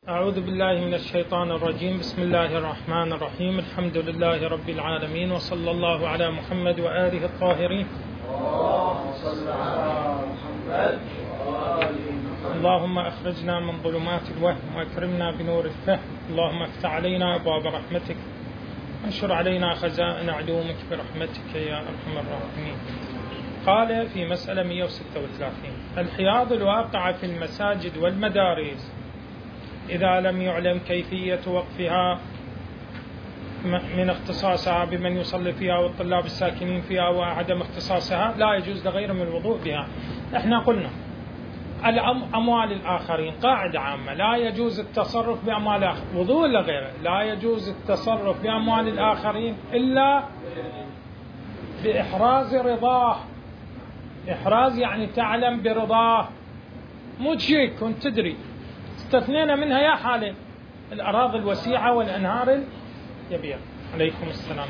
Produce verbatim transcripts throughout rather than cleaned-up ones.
أعوذ بالله من الشيطان الرجيم. بسم الله الرحمن الرحيم. الحمد لله رب العالمين، وصلى الله على محمد وآله الطاهرين. اللهم أخرجنا من ظلمات الوهم وأكرمنا بنور الفهم. اللهم افتح علينا أبواب رحمتك وانشر علينا خزائن علومك برحمتك يا أرحم الراحمين. قال في مسألة مئة وستة وثلاثين: الحياض الواقعة في المساجد والمدارس إذا لم يعلم كيفية وقفها من اختصاصها بمن يصلي فيها والطلاب الساكنين فيها وعدم اختصاصها لا يجوز لغيرهم الوضوء بها. احنا قلنا أموال الآخرين قاعدة عامة، لا يجوز التصرف بأموال الآخرين، وضوء لغيره، لا يجوز التصرف بأموال الآخرين إلا بإحراز رضاه. إحراز يعني تعلم برضاه، مو شيء كنت تدري. استثنينا منها يا حالة الأراضي الوسيعة والأنهار الكبيرة. عليكم السلام.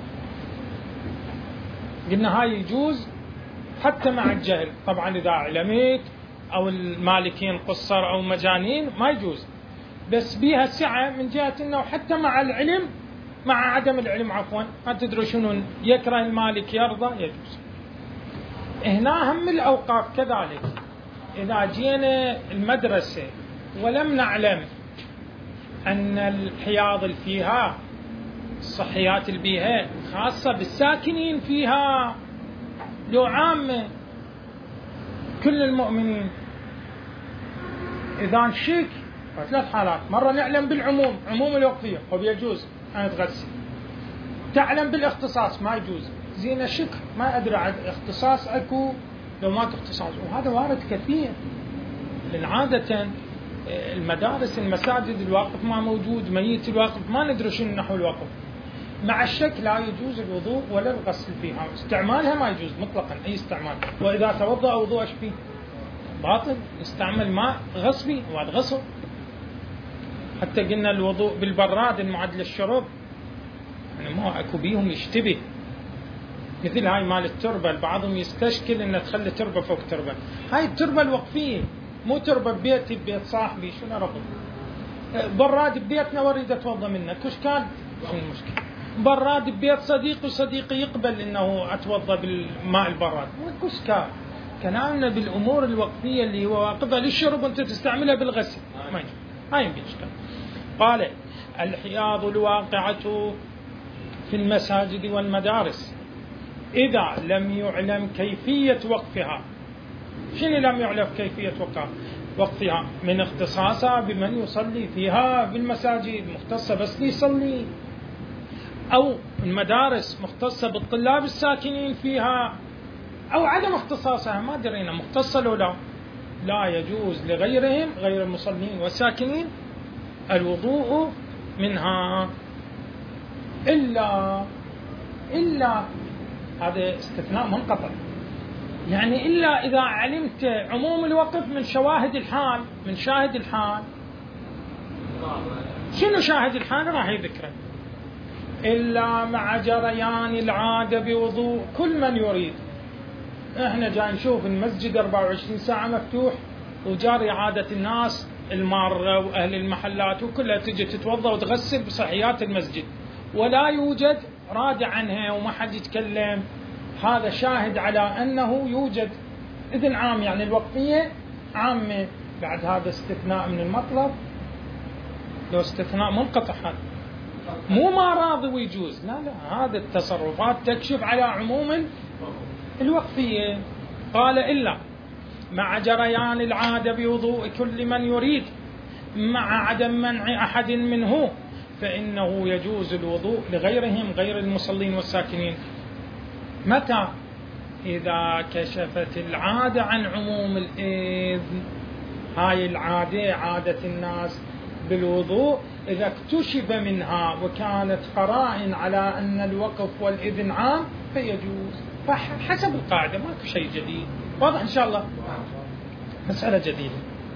قلنا هاي يجوز حتى مع الجهل. طبعا إذا علمت أو المالكين قصر أو مجانين ما يجوز، بس بيها سعة من جهة أنه حتى مع العلم مع عدم العلم عفوا ما تدري شنو يكره المالك يرضى يجوز. هنا هم الأوقاف كذلك. إذا جينا المدرسة ولم نعلم أن الحياض اللي فيها الصحيات اللي بيها خاصة بالساكنين فيها لو عامة كل المؤمنين، إذا نشك ثلاث حالات: مرة نعلم بالعموم عموم الوقفية وبيجوز أن نتغسل، تعلم بالاختصاص ما يجوز، زين شك ما أدري عن اختصاص أكو لو ما اختصاص، وهذا وارد كثير. لأن عادة المدارس المساجد الواقف ما موجود، ميت الواقف ما ندري شنو نحو الواقف. مع الشك لا يجوز الوضوء ولا الغسل فيها، استعمالها ما يجوز مطلقا أي استعمال. وإذا توضأ وضوء ايش فيه؟ باطل، استعمل ماء غصبي وهذا غسل. حتى قلنا الوضوء بالبراد المعد للشرب، يعني ما اكو بيهم يشتبه مثل هاي مال التربة. بعضهم يستشكل ان تخلي تربة فوق تربة، هاي التربة الوقفية مو تربة ببيتي ببيت صاحبي شنو رفض. براد ببيتنا واريد اتوضا منه كش كان شنو المشكلة. براد ببيت صديقي وصديقي يقبل انه اتوضا بالماء البراد كش كان. كلامنا بالامور الوقفية اللي هو واقفها للشرب وانت تستعملها بالغسل ما يجوز. هاي بيشكل. قال: الحياض الواقعة في المساجد والمدارس إذا لم يعلم كيفية وقفها. شنو لم يعلم كيفية وقفها؟ من اختصاصها بمن يصلي فيها بالمساجد مختصة بس يصلي، أو المدارس مختصة بالطلاب الساكنين فيها، أو عدم اختصاصها ما درينا مختصة لو لا. لا يجوز لغيرهم غير المصلين والساكنين الوضوء منها إلا إلا هذا استثناء منقطع، يعني إلا إذا علمت عموم الوقف من شواهد الحال. من شاهد الحال شنو شاهد الحال؟ راح يذكره: إلا مع جريان العادة بوضوء كل من يريد. احنا جاي نشوف المسجد أربعة وعشرين ساعة مفتوح وجاري عادة الناس المارة وأهل المحلات وكلها تجي تتوضأ وتغسل بصحيات المسجد ولا يوجد رادع عنها وما حد يتكلم. هذا شاهد على أنه يوجد إذن عام، يعني الوقفية عامة. بعد هذا استثناء من المطلب، لو استثناء منقطع هذا مو ما راضي ويجوز، لا لا، هذا التصرفات تكشف على عموم الوقفية. قال: إلا مع جريان العادة بوضوء كل من يريد مع عدم منع أحد منه فإنه يجوز الوضوء لغيرهم غير المصلين والساكنين. متى؟ إذا كشفت العادة عن عموم الإذن. هاي العادة عادة الناس بالوضوء إذا اكتشف منها وكانت قرائن على أن الوقف والإذن عام فيجوز. فحسب القاعدة ماكو شيء جديد. واضح إن شاء الله؟ مسألة جديدة.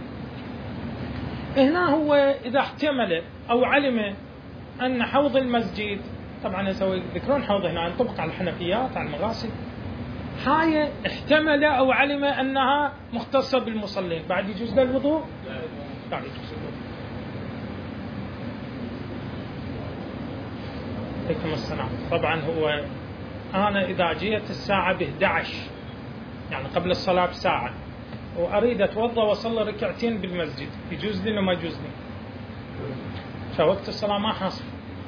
هنا هو إذا احتمل أو علم أن حوض المسجد، طبعا يسوي ذكرون حوض هنا ينطبق على الحنفيات على المغاسل، هاي احتمل أو علم أنها مختصة بالمصلين، بعد يجوز له الوضوء؟ بعد يجوز الوضوء. عليكم السلام. طبعا هو أنا إذا جيت الساعة بإحدى عشر يعني قبل الصلاة بساعة وأريد أتوضأ وأصلي ركعتين بالمسجد، يجوز لي ولا ما يجوز لي؟ فوقت الصلاة ما حاصل.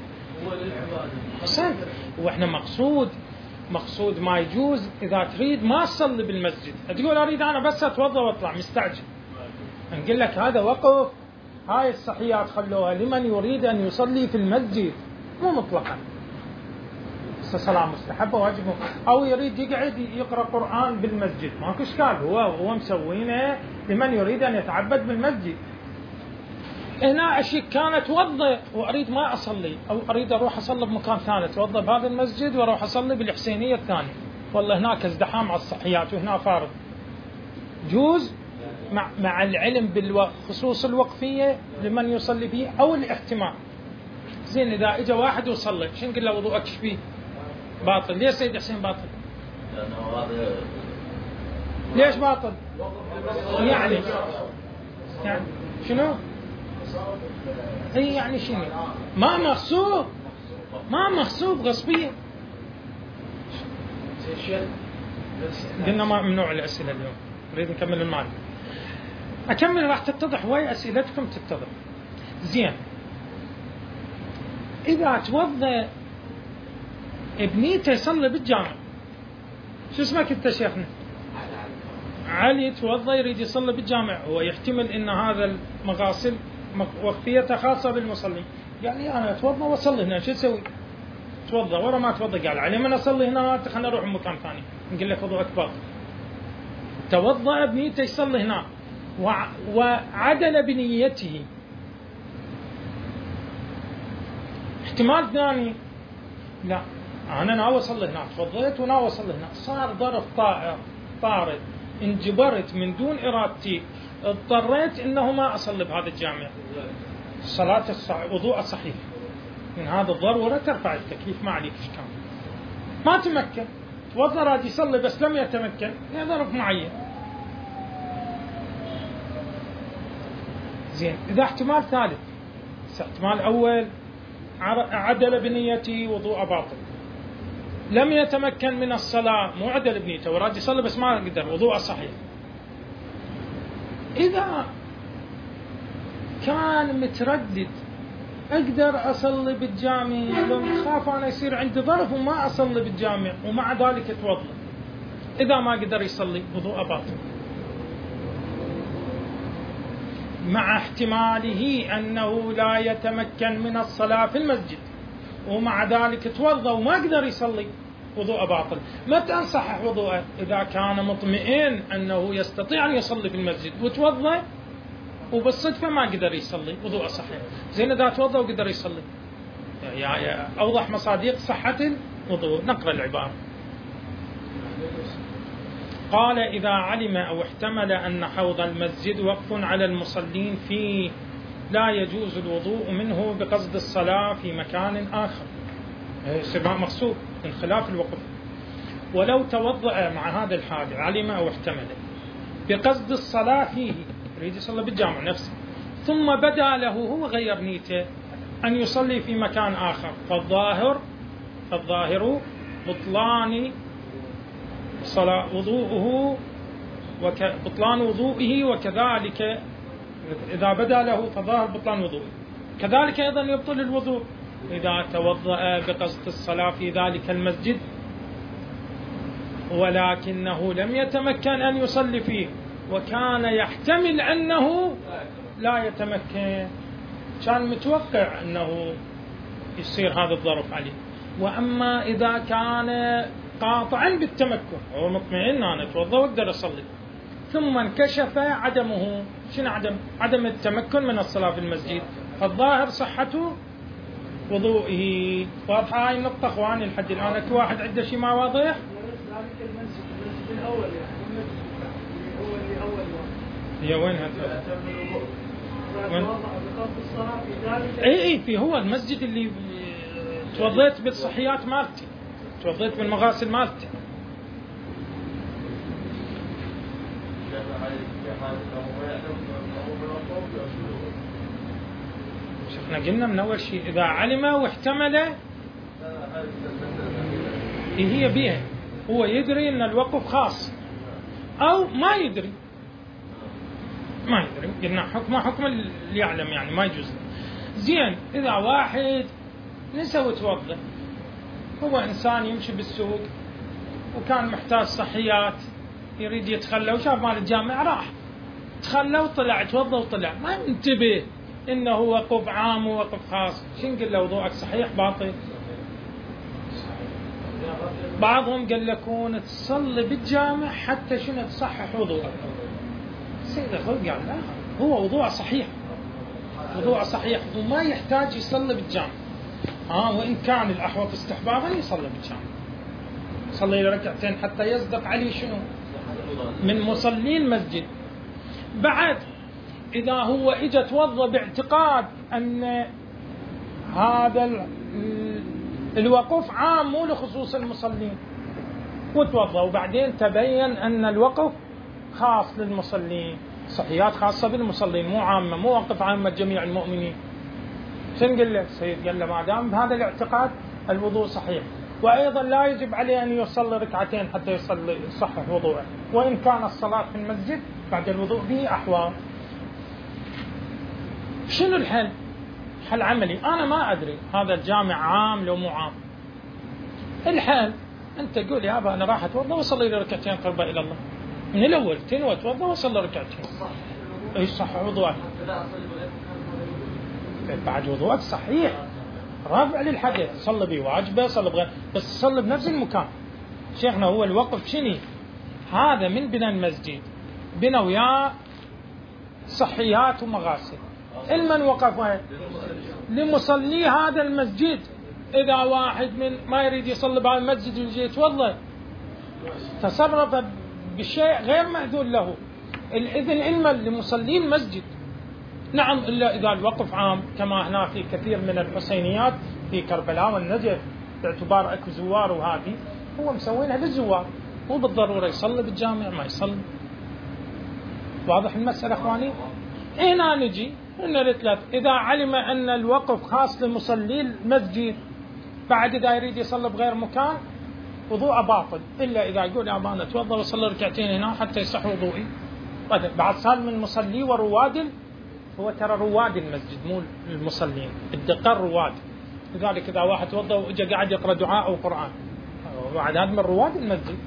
حسن، وإحنا مقصود مقصود ما يجوز إذا تريد ما تصلي بالمسجد، تقول أريد أنا بس أتوضأ وأطلع مستعجل، نقول لك هذا وقف. هاي الصحيات خلوها لمن يريد أن يصلي في المسجد، مو مطلقا صلاة مستحبة واجبه، أو يريد يقعد يقرأ قرآن بالمسجد ماكو إشكال، هو هو مسوينه لمن يريد أن يتعبد بالمسجد. هنا أشياء كانت توضأ وأريد ما أصلي، أو أريد أروح أصلي بمكان ثاني، توضأ بهذا المسجد وأروح أصلي بالحسينية الثانية، والله هناك ازدحام على الصحيات وهنا فارض، جوز مع مع العلم بالخصوص الوقفية لمن يصلي فيه أو الاحتمال. زين إذا إجا واحد وصلي شو نقول له وضوءك ايش فيه؟ باطل. ليش سيد حسين باطل؟ ليش باطل؟ يعني يعني شنو؟ اي يعني شنو؟ ما مغصوب ما مغصوب غصبيا. قلنا ما ممنوع الأسئلة اليوم، نريد نكمل المعرفة. أكمل راح تتضح ويا أسئلتكم تتضح. زين، إذا توضأ ابنيته يصلي بالجامع، شو اسمك أنت شيخنا؟ علي. توضأ يريد يصلي بالجامع، هو يحتمل أن هذا المغاسل وقفيته خاصة بالمصلي، يعني أنا أتوضأ وأصلي هنا، شو أسوي؟ توضأ ورا ما توضأ قال علي من أصلي هنا خلنا نروح مكان ثاني، نقول لك وضوءك باطل. توضأ ابنيته يصلي هنا وعدل بنيته. احتمال ثاني، لا أنا ناوي أصلي هنا، توضيت وناوي أصلي هنا، صار ظرف طائر طارد، انجبرت من دون إرادتي، اضطريت إنه ما أصلي بهذا الجامع، الصلاة الصح... وضوء صحيح من هذا الضرورة ترفع التكليف، ما عليك إشكال. ما تمكن، توضأ راد يصلي بس لم يتمكن، هذا ظرف معين. زين، إذا احتمال ثالث، احتمال أول عدل بنيتي وضوء باطل، لم يتمكن من الصلاة مو عدل بنيته وراد يصلي بس ما قدر، وضوء صحيح. إذا كان متردد أقدر أصلي بالجامع لو خاف أنا يصير عندي ظرف وما أصلي بالجامع، ومع ذلك أتوضأ، إذا ما قدر يصلي وضوء باطل، مع احتماله أنه لا يتمكن من الصلاة في المسجد، ومع ذلك توضأ وما قدر يصلي، وضوء باطل. متى نصحح وضوءه؟ إذا كان مطمئن أنه يستطيع أن يصلي في المسجد وتوضأ وبالصدفة ما قدر يصلي، وضوء صحيح. زين إذا توضأ وقدر يصلي، يعني أوضح مصادق صحة الوضوء. نقرأ العبارة. قال: إذا علم أو احتمل أن حوض المسجد وقف على المصلين فيه لا يجوز الوضوء منه بقصد الصلاة في مكان آخر، سباق مقصود من خلاف الوقف. ولو توضأ مع هذا الحال، علم أو احتمل بقصد الصلاة فيه، يريد يصلي بالجامع نفسه، ثم بدا له هو غير نيته أن يصلي في مكان آخر، فالظاهر فالظاهر بطلان صلاة وضوءه وك... بطلان وضوئه، وكذلك إذا بدا له فظاهر بطلان وضوئه، كذلك أيضا يبطل الوضوء إذا توضأ بقصد الصلاة في ذلك المسجد ولكنه لم يتمكن أن يصلي فيه، وكان يحتمل أنه لا يتمكن، كان متوقع أنه يصير هذا الظرف عليه. وأما إذا كان قاطعا بالتمكن، هو مطمئن أنا أتوضأ وأقدر أصلي، ثم انكشف عدمه، شنو عدم؟ عدم التمكن من الصلاة في المسجد، فالظاهر صحة وضوئه. واضحة هاي النقطة أخواني لحد الآن؟ أكو واحد عنده شيء ما واضح؟ ذلك المسجد المسجد الأول يعني هو اللي أول واحد. هي وين هذا؟ وين؟ اي اي في هو المسجد اللي توضيت بالصحيات مالتي، توضيت بالمغاسل مالتي. شفنا قلنا من أول شيء إذا علم واحتمل هي بيها، هو يدري أن الوقف خاص أو ما يدري، ما يدري قلنا حكمه حكم اللي يعلم، يعني ما يجوز. زين إذا واحد نسى وتوضأ، هو إنسان يمشي بالسوق وكان محتاج صحيات يريد يتخلى وشاف مال الجامع راح تخلى وطلع توضأ وطلع، ما انتبه إنه وقف عام ووقف خاص، شو نقول له وضوءك صحيح باطل؟ بعضهم قال لكون تصلي بالجامع حتى شنو تصحح وضوءك. سيد الخلق قال لا، هو وضوء صحيح، وضوء صحيح وما يحتاج يصلي بالجامع. ها آه وإن كان الأحوط استحبابا يصلي بالجامع، يصلي ركعتين حتى يصدق عليه شنو من مصلين المسجد. بعد إذا هو إجا توضأ باعتقاد أن هذا الوقف عام مو لخصوص المصلين، وتوضأ وبعدين تبين أن الوقف خاص للمصلين، صحيات خاصة بالمصلين مو عامة، مو وقف عامة جميع المؤمنين، شن قال له سيد؟ قال له ما دام بهذا الاعتقاد الوضوء صحيح، وأيضا لا يجب عليه أن يصلي ركعتين حتى يصلي يصحح وضوءه، وإن كان الصلاة في المسجد بعد الوضوء به أحوال. شنو الحل؟ حل عملي، أنا ما أدري هذا الجامع عام لو مو عام. الحل أنت قول يا أبا أنا راح أتوضأ وصلي لي ركعتين قربة إلى الله، من الأول تنوى أتوضأ وصلي ركعتين. إيش صح وضوءك؟ بعد وضوءك صحيح، رافع للحدث، صلي به واجبه، صلي بغير، بس صلي بنفس المكان. شيخنا هو الوقف شني؟ هذا من بناء المسجد بنا وياه صحيات ومغاسل، المن وقف لمصلي هذا المسجد. إذا واحد من ما يريد يصلي بهذا المسجد ويجي يتوضأ تصرف بشيء غير مأذون له، الإذن علما لمصلي المسجد. نعم إلا إذا الوقف عام كما هنا في كثير من الحسينيات في كربلاء والنجف باعتبار أكو زوار، وهذه هو مسوينها للزوار، مو بالضرورة يصلي بالجامع ما يصلي. واضح المسألة أخواني؟ هنا نجي إن الثلاث، إذا علم أن الوقف خاص لمصلي المسجد بعد إذا يريد يصلي بغير مكان وضوء باطل، إلا إذا يقول يا أبانا توضأ وصلي ركعتين هنا حتى يصح وضوئي. بعد صار من مصلي ورواد، هو ترى رواد المسجد مو المصلين، الدقة رواد، لذلك إذا واحد توضأ وإجا قاعد يقرأ دعاء أو قرآن بعد هذا من رواد المسجد.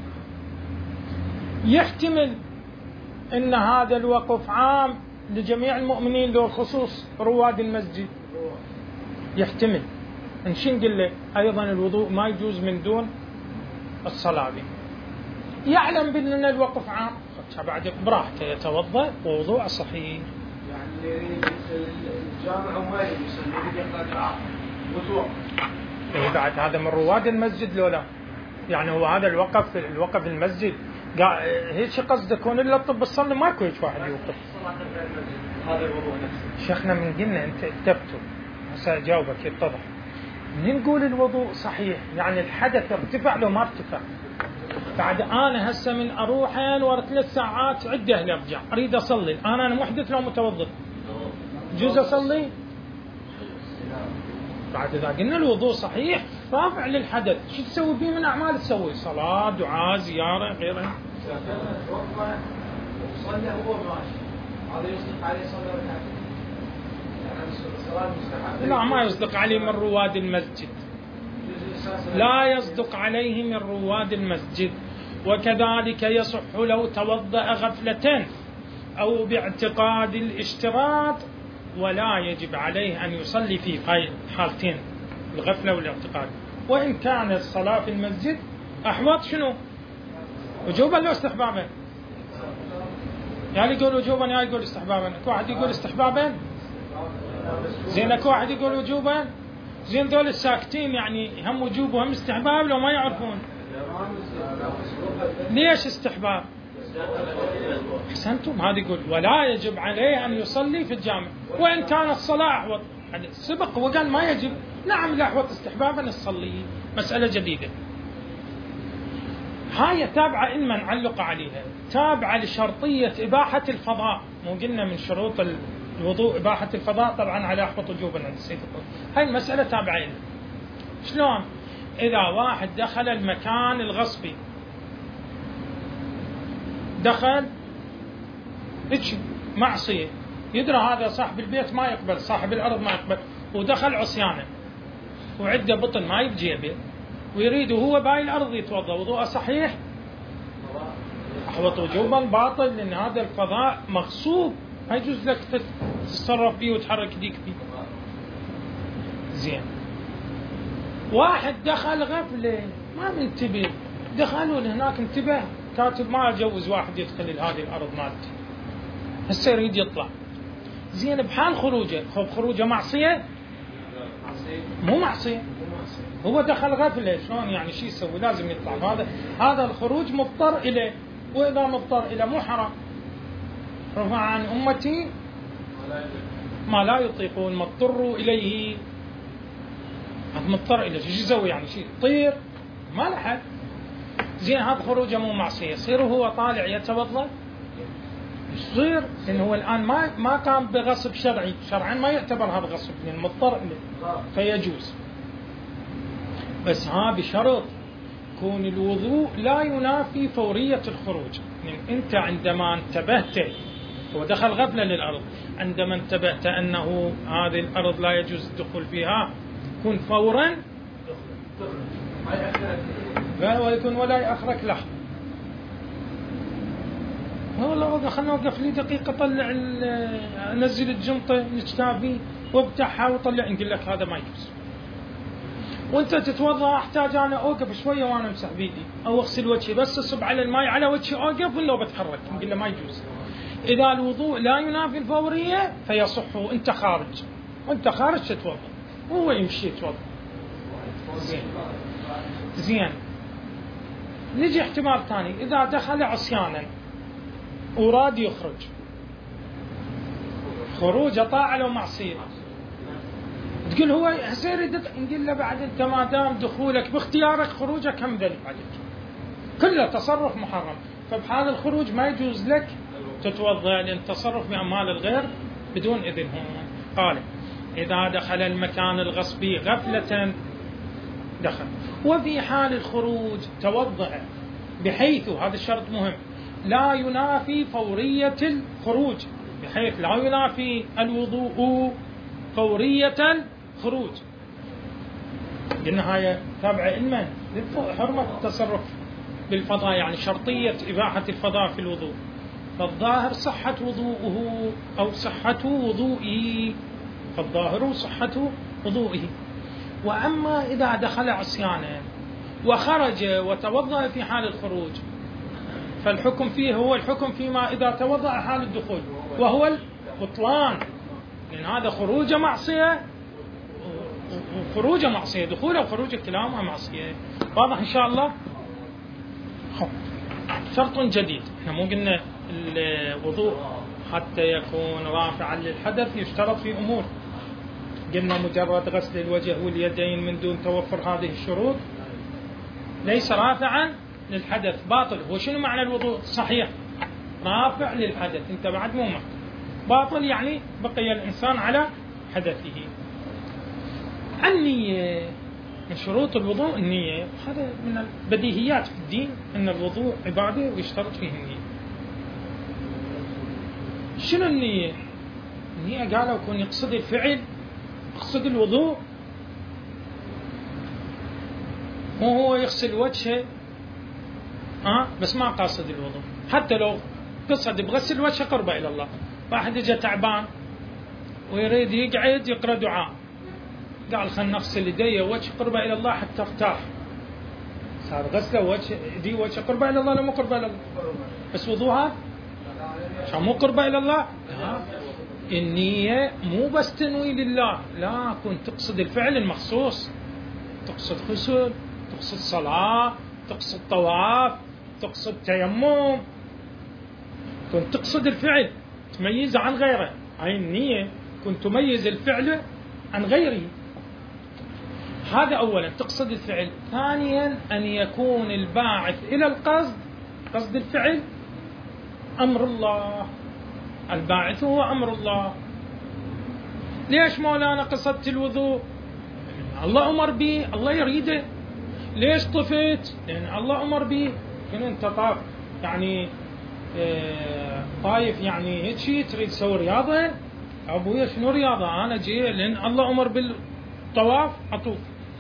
يحتمل أن هذا الوقف عام لجميع المؤمنين له خصوص رواد المسجد، يحتمل نشنقل له أيضا الوضوء ما يجوز من دون الصلاة به. يعلم بأن الوقف عام بعد براحته يتوضأ ووضوء صحيح. يعني اللي يريد الجامع وما يريد يصلي يريد يقرأ دعاء وتوقف، بعد هذا من رواد المسجد لو لا، يعني هو هذا الوقف الوقف المسجد هيك قصدك هون الا الطب الصلي ماكو هيك واحد يوقف. هذا الوضوء نفسه شيخنا من قلنا انت اكتبته هسه اجاوبك يتضح. من نقول الوضوء صحيح يعني الحدث ارتفع لو ما ارتفع. بعد انا هسه من اروحين ورا ثلاث ساعات عده لارجع اريد اصلي، انا انا محدث لو متوضئ جوز اصلي؟ بعد إذا قلنا الوضوء صحيح رافع للحدث، شو تسوي به من أعمال؟ تسوي صلاة دعاء زيارة غيرها. صلى هو ماشي هذا يصدق عليه صلاة ركعتين؟ لا ما يصدق عليه من رواد المسجد، لا يصدق عليه من رواد المسجد. وكذلك يصح لو توضأ غفلة أو باعتقاد الاشتراط، ولا يجب عليه أن يصلي في حالتين الغفلة والاعتقاد. وإن كان الصلاة في المسجد أحوط شنو؟ وجوبا لو استحبابا؟ يعني يقول وجوبا يا يقول استحبابا. أكو واحد يقول استحبابا؟ زين أكو واحد يقول وجوبا؟ زين دول الساكتين يعني هم وجوب وهم استحباب لو ما يعرفون. ليش استحباب؟ أحسنتم. هذا يقول ولا يجب عليه أن يصلي في الجامع، وإن كان الصلاة أحوط. سبق وقال ما يجب، نعم الأحوط استحبابا نصلي، مسألة جديدة. هاي تابعة إما نعلق عليها، تابعة لشرطية إباحة الفضاء. مو قلنا من شروط الوضوء إباحة الفضاء، طبعا على أحوط وجوبا عند السيد القرآن. هاي المسألة تابعة لنا. شلون؟ إذا واحد دخل المكان الغصبي، دخل إيش معصية، يدرى هذا صاحب البيت ما يقبل، صاحب الأرض ما يقبل، ودخل عصيانه وعنده بطن ما يبجيبه ويريد هو باي الأرض يتوضأ، وضوءه صحيح؟ أحوط وجوبا باطل، لأن هذا الفضاء مغصوب ما يجوز لك تتصرف فيه وتحرك يديك فيه. زين، واحد دخل غفلة ما منتبه، دخلوا لهناك انتبه كاتب ما أجوز واحد يدخل لهذه الأرض مالتي، هسه يريد يطلع. زين، بحال خروجه، خب خروجه معصية؟ مو معصية، هو دخل غفلة، شلون يعني شو يسوي؟ لازم يطلع. هذا هذا الخروج مضطر إليه، وإذا مضطر إليه مو حرام. رفع عن أمتي ما لا يطيقون ما اضطروا إليه. هذا مضطر إليه، شو يسوي يعني؟ شيء طير ما له حل. زين، هذا خروجه مو معصية، يصير هو طالع يتوضأ؟ يصير، لأنه هو الآن ما ما قام بغصب شرعي، شرعا ما يعتبر هذا غصب، لأنه مضطر إليه فيجوز. بس ها بشرط كون الوضوء لا ينافي فورية الخروج. يعني أنت عندما انتبهت، هو دخل غفلة للأرض، عندما انتبهت أنه هذه الأرض لا يجوز الدخول فيها، كن فورا ويكون ولا يأخرك لحظة. والله خلنا نوقف لي دقيقة، طلع نزل الجنطة نجتابي وابتعها وطلع، نقول لك هذا ما يجوز. وانت تتوضا احتاج انا اوقف شويه وانا امسح بيدي او اغسل وجهي، بس اصب على الماء على وجهي اوقف ولا بتحرك، نقول له ما يجوز. اذا الوضوء لا ينافي الفوريه فيصح وانت خارج، وانت خارج تتوضا وهو يمشي يتوضا. زين زين نجي احتمال ثاني، اذا دخل عصيانا وراد يخرج، خروج طاعه لو معصيه، تقول هو هسه يريد، نقول له بعد انت ما دام دخولك باختيارك خروجك هم ذنب عليك، كله تصرف محرم. فبحال الخروج ما يجوز لك تتوضا، لان تصرف بأموال الغير بدون اذنهم. قال اذا دخل المكان الغصبي غفلة دخل، وفي حال الخروج توضأ، بحيث هذا الشرط مهم، لا ينافي فورية الخروج، بحيث لا ينافي الوضوء فورية الخروج. بالنهاية تابع علما حرمة التصرف بالفضاء، يعني شرطية إباحة الفضاء في الوضوء، فالظاهر صحة وضوءه أو صحة وضوئه، فالظاهر صحة وضوئه. وأما إذا دخل عصيانا وخرج وتوضأ في حال الخروج، فالحكم فيه هو الحكم فيما إذا توضأ حال الدخول، وهو البطلان، لأن هذا خروج معصية وخروج معصية، دخوله وخروج كلاهما معصية. واضح إن شاء الله؟ شرط جديد، احنا مو قلنا الوضوء حتى يكون رافعا للحدث يشترط في أمور، قلنا مجرد غسل الوجه واليدين من دون توفر هذه الشروط ليس رافعا للحدث، باطل. وشنو معنى الوضوء صحيح؟ رافع للحدث، انت بعد مو محكم. باطل يعني بقي الإنسان على حدثه. النية من شروط الوضوء، النية هذا من البديهيات في الدين، أن الوضوء عبادة ويشترط فيه النية. شنو النية؟ النية قالوا يكون يقصد الفعل، يقصد الوضوء، مو هو يغسل وجهه أه؟ بس ما قاصد الوضوء، حتى لو قصد بغسل وجهه قربة إلى الله. واحد اجى تعبان ويريد يقعد يقرأ دعاء، قال خلنا نغسل يدي وجه قربة إلى الله حتى ارتاح، صار غسله وجه يدي وجه قربة إلى الله ولا مو قربة إلى الله؟ بس وضوءها عشان مو قربة إلى الله. لا، النية مو بس تنوي لله، لا، كنت تقصد الفعل المخصوص، تقصد غسل، تقصد صلاة، تقصد طواف، تقصد تيمم، كنت تقصد الفعل تميز عن غيره. هاي النية كنت تميز الفعل عن غيره. هذا أولا تقصد الفعل. ثانيا أن يكون الباعث إلى القصد، قصد الفعل، أمر الله، الباعث هو أمر الله. ليش مولانا قصدت الوضوء؟ الله أمر به، الله يريده. ليش طفت؟ لأن الله أمر به. كن أنت طاف يعني اه طايف يعني هيك شيء تريد تسوي رياضة؟ أبويا شنو رياضة؟ أنا جي لأن الله أمر بالطواف أطوف.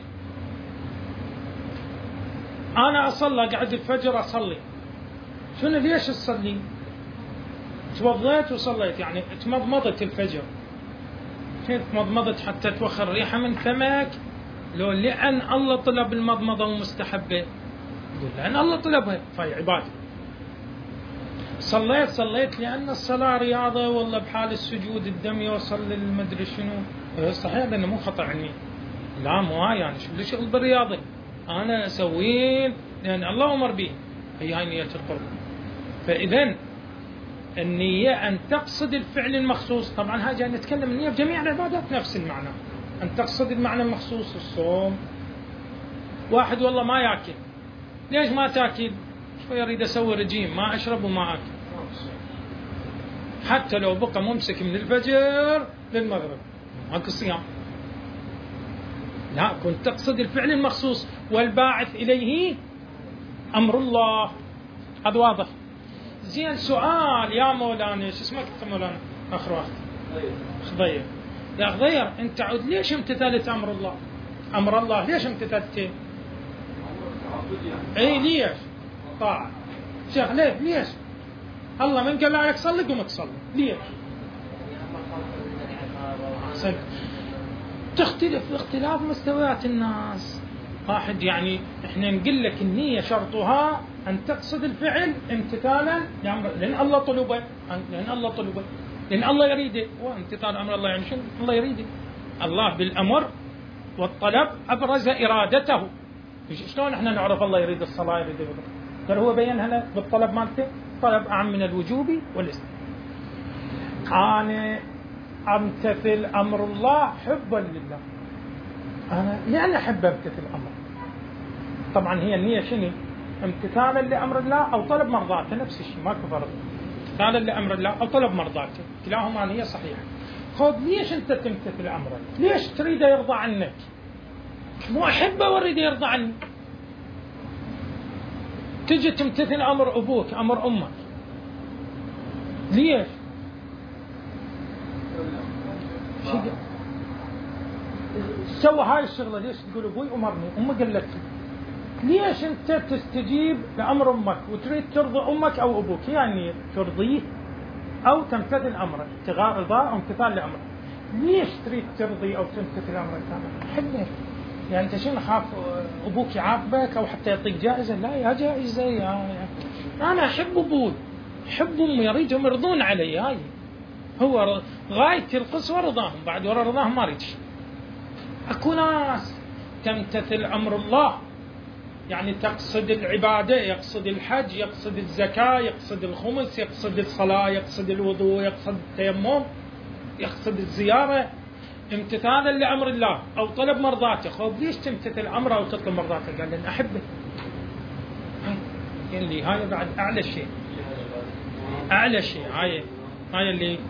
أنا أصلي أقعد الفجر أصلي، شنو ليش تصلي؟ توضيت وصليت يعني تمضمضت الفجر، كيف مضمضت حتى توخر الريحة من فمك؟ لو لأن الله طلب المضمضة ومستحبة، يقول لأن الله طلبها فهي عبادة. صليت صليت لأن الصلاة رياضة، والله بحال السجود الدم يوصل للمدري شنو. صحيح لأنه مو خطأ عني، لا مو هاي يعني شو شغل بالرياضة، أنا أسويه لأن الله أمر به، هي هاي نية القرب. فإذن النية أن تقصد الفعل المخصوص. طبعا هاي جاي نتكلم النية بجميع العبادات نفس المعنى، أن تقصد المعنى المخصوص. الصوم، واحد والله ما يأكل، ليش ما تأكل؟ شوي أريد أسوي رجيم، ما أشرب وما أكل، حتى لو بقى ممسك من الفجر للمغرب ماكو صيام. لا، كنت تقصد الفعل المخصوص، والباعث إليه أمر الله. هذا واضح. زين، سؤال يا مولانا، شو اسمك انت مولانا؟ اخر واحد خضير. يا خضير، انت عود ليش امتثلت امر الله؟ امر الله ليش امتثلته؟ اي ليش؟ طاعة. شيخ ليه؟ ليش؟ الله من قال لك صلي قوم تصلي، ليش؟ صدق. تختلف باختلاف مستويات الناس. واحد يعني احنا نقول لك النية شرطها أن تقصد الفعل امتثالا لأمر، لأن الله طلبه، لأن الله طلبه، لأن الله يريده. وامتثال أمر الله يعني شنو؟ الله يريده. الله بالأمر والطلب أبرز إرادته. شلون احنا نعرف الله يريد الصلاة يريد الوضوء؟ ترى هو بين هنا بالطلب مالته، طلب أعم من الوجوب والاستحباب. أنا أمتثل أمر الله حبا لله، أنا يعني أحب أمتثل أمر. طبعا هي النية شنو؟ امتثالا لأمر الله أو طلب مرضاته، نفس الشيء ماكو فرق. امتثالا لأمر الله أو طلب مرضاته، كلاهما نية صحيحة. خذ، ليش أنت تمتثل أمره؟ ليش تريد يرضى عنك؟ مو أحبه واريد يرضى عني. تجي تمتثل أمر أبوك، أمر أمك، ليش؟ سوى هاي الشغلة، ليش تقول أبوي أمرني، أمي قالت ليش أنت تستجيب لأمر أمك وتريد ترضي أمك أو أبوك؟ يعني ترضيه أو تمتثل أمره، ابتغاء رضاه أو امتثال لأمره. ليش تريد ترضي أو تمتثل أمرك؟ حبك يعني أنت شنو خاف أبوك يعاقبك أو حتى يعطيك جائزة؟ لا يا جائزة يا أنا أحب أبوي، أحب أمي، يريدهم يرضون علي. هاي هو غاية القصوى رضاهم، بعد ورا رضاهم ما ريدش. أكو ناس تمتثل أمر الله، يعني تقصد العبادة، يقصد الحج، يقصد الزكاة، يقصد الخمس، يقصد الصلاة، يقصد الوضوء، يقصد التيمم، يقصد الزيارة، امتثالا لأمر الله أو طلب مرضاته. خذ، ليش تمتثل أمره أو تطلب مرضاته؟ قال لأن أحبه. هاي اللي هاي بعد أعلى شيء، أعلى شيء. هاي هاي اللي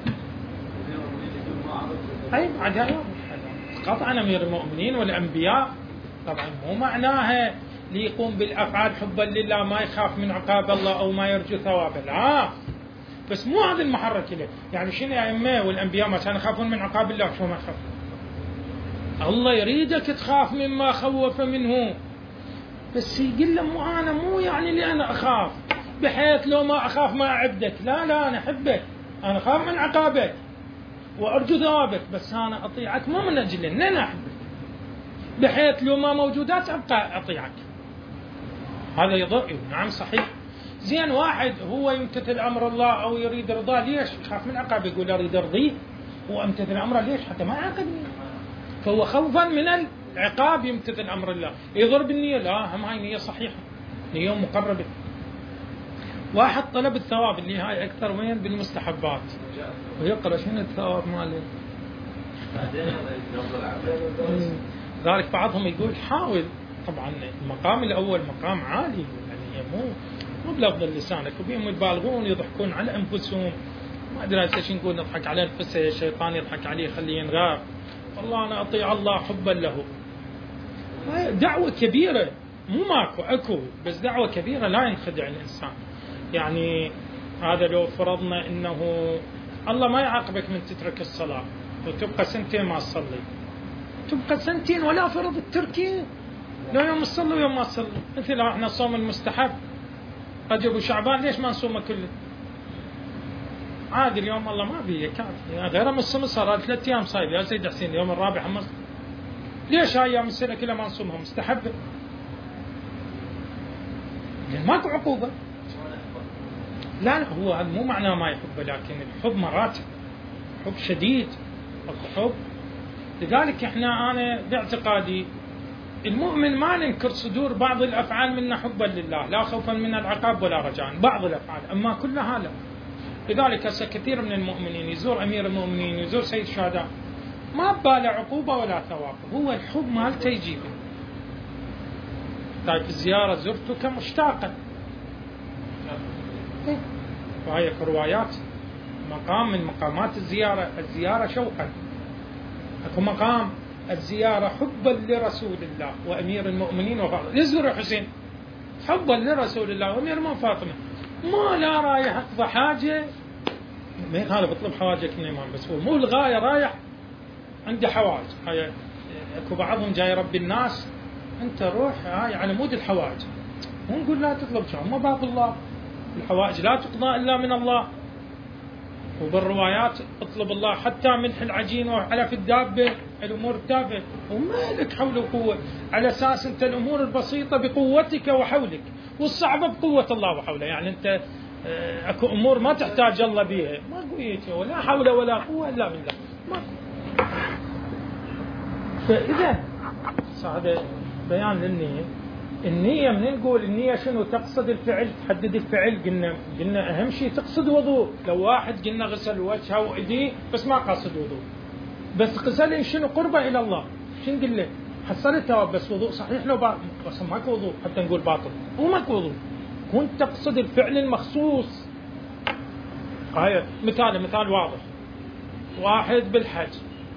هاي بعد هاي قطعا أمير المؤمنين والأنبياء. طبعا مو معناها ليقوم بالأفعال حبا لله ما يخاف من عقاب الله أو ما يرجو ثوابه، لا، بس مو هذا المحرك له. يعني شنو يا أمه والأنبياء ما كانوا يخافون من عقاب الله؟ شو ما يخاف؟ الله يريدك تخاف مما خوف منه، بس يقول له مو أنا، مو يعني اللي أنا أخاف بحيث لو ما أخاف ما أعبدك، لا لا، أنا أحبك، أنا أخاف من عقابك وأرجو ثوابك، بس أنا أطيعك مو من أجل أن أنا أحبك، بحيث لو ما موجودات أبقى أطيعك. هذا يضر. نعم صحيح. زين، واحد هو يمتثل أمر الله أو يريد رضاه، ليش؟ يخاف من عقاب، يقول أريد أرضيه وأمتثل أمره، ليش؟ حتى ما يعاقبني. فهو خوفا من العقاب يمتثل أمر الله. يضر بالنية؟ لا، هم هاي نية صحيحة، نية مقربة. واحد طلب الثواب، اللي هاي أكثر وين بالمستحبات، ويقرأ شنو الثواب ماله. ذلك بعضهم يقول حاول. طبعا المقام الأول مقام عالي، يعني مو مو بلفظ لسانك، وبهم يبالغون يضحكون على أنفسهم. ما أدري ايش نقول، نضحك على أنفسه، الشيطان يضحك عليه يخليه ينغاب. والله أنا أطيع الله حبا له. دعوة كبيرة، مو ماكو اكو، بس دعوة كبيرة لا ينخدع الانسان. يعني هذا لو فرضنا انه الله ما يعاقبك من تترك الصلاة وتبقى سنتين ما تصلي، تبقى سنتين ولا فرض التركي، لا يوم تصلي ويوم ما تصلي. مثل احنا صوم المستحب رجب وشعبان، ليش ما نصومه كله؟ عادي اليوم الله ما بيه كافي، يعني غير من الصوم صار ثلاث ايام صاير يا سيد حسين، اليوم الرابع حمص، ليش هاي ايام السنه كلها ما نصومها مستحبه؟ لان ماكو عقوبه. لا لا هو هذا مو معناه ما يحبه، لكن الحب مراتب، حب شديد، اكو حب. لذلك احنا انا باعتقادي المؤمن ما ننكر صدور بعض الافعال منا حبا لله، لا خوفا من العقاب ولا رجاء، بعض الافعال، اما كلها لا. لذلك هسه كثير من المؤمنين يزور امير المؤمنين، يزور سيد الشهداء، ما بباله عقوبه ولا ثواب، هو الحب مالته يجيبه. طيب الزياره زرته كمشتاقا، وهي في روايات مقام من مقامات الزياره، الزياره شوقا، اكو مقام الزياره حبا لرسول الله وامير المؤمنين وفاطمه، يزور الحسين حبا لرسول الله وامير المؤمنين فاطمه، ما لا رايح اقضى حاجه، هذا بطلب حواجك من الامام، بس هو مو الغايه رايح عنده حوائج. هاي اكو بعضهم جاي يربي الناس، انت روح هاي على مود الحوائج، مو نقول لا تطلب شيء، ما باب الله، الحوائج لا تقضى الا من الله. وبالروايات اطلب الله حتى ملح العجين وعلف الدابه، الامور التافهه وما لك حول وقوه، على اساس انت الامور البسيطه بقوتك وحولك، والصعبه بقوه الله وحوله. يعني انت اكو امور ما تحتاج الله بيها، ما قويت ولا حول ولا قوه الا بالله، ما. فاذا هذا بيان للنيه. النية من نقول النية شنو؟ تقصد الفعل، تحدد الفعل. قلنا قلنا أهم شيء تقصد وضوء. لو واحد قلنا غسل وجهه وإيديه بس ما قصد وضوء، بس غسل شنو؟ قربة إلى الله، شنو نقول له؟ حصل الثواب، بس وضوء صحيح لو باطل، بس ماكو وضوء حتى نقول باطل، هو ماكو وضوء، كنت تقصد الفعل المخصوص. هاي مثال مثال واضح، واحد بالحج